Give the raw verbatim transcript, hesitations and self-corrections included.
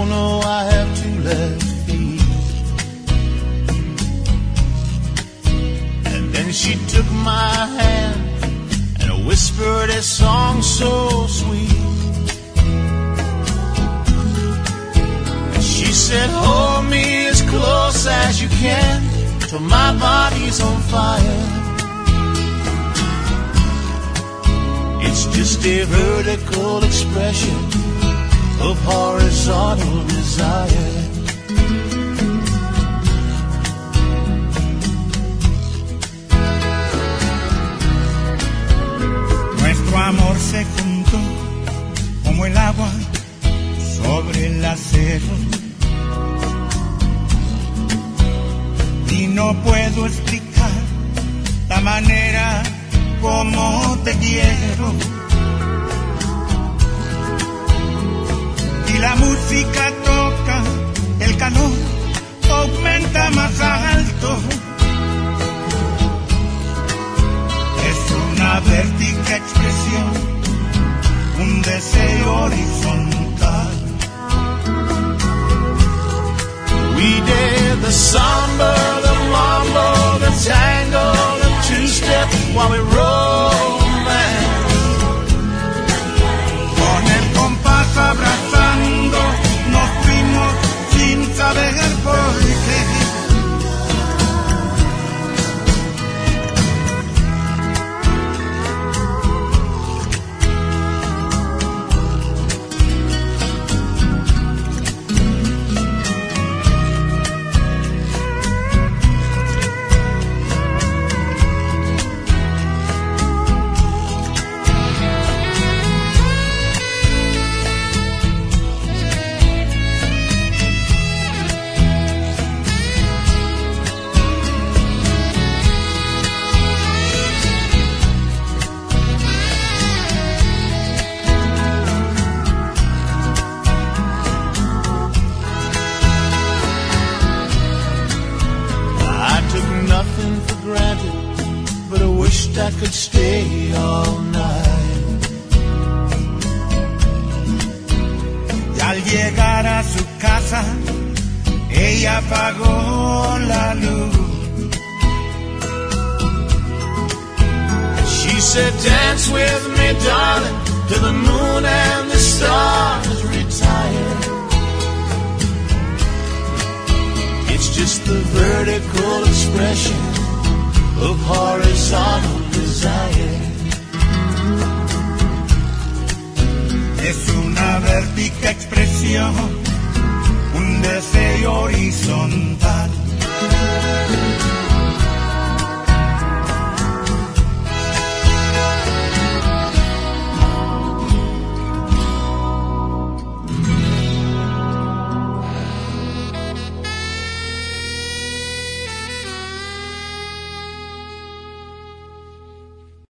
Oh no, I have two left feet. And then she took my hand and whispered a song so sweet. And she said, hold me as close as you can, till my body's on fire. It's just a vertical expression of horizontal desire. Nuestro amor se juntó como el agua sobre el acero, y no puedo explicar la manera como te quiero. Y la música toca, el calor aumenta más alto. Es una vértica expresión, un deseo horizontal. We did the samba, the mambo, the tango, the two-step while we romance. Con el compás abrazando, nos fuimos sin saber por qué. I could stay all night. Y al llegar a su casa, ella apagó la luz. She said, dance with me, darling, till the moon and the stars retire. It's just the vertical expression of horizontal desire. Es una vértica expresión, un deseo horizontal.